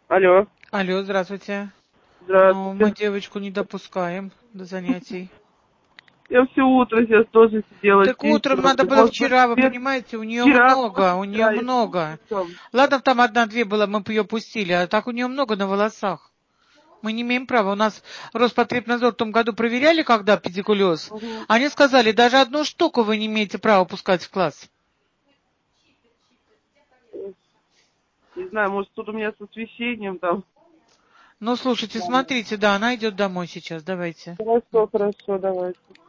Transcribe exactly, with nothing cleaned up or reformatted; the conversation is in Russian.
Алло. Алло, здравствуйте. Ну, мы Здравствуйте. девочку не допускаем до занятий. Я все утро сейчас тоже сидела, Так утром чистила. надо было Может быть, вчера, вы свет? понимаете, у нее Вчера, много, может, у нее вчера, я не много. помню. Ладно, там одна-две было, мы бы ее пустили, а так у нее много на волосах. Мы не имеем права. У нас Роспотребнадзор в том году проверяли, когда педикулез. Угу. Они сказали, даже одну штуку вы не имеете права пускать в класс. Не знаю, может, тут у меня с освещением там. Ну, слушайте, смотрите, да, она идет домой сейчас, давайте. Хорошо, хорошо, давайте.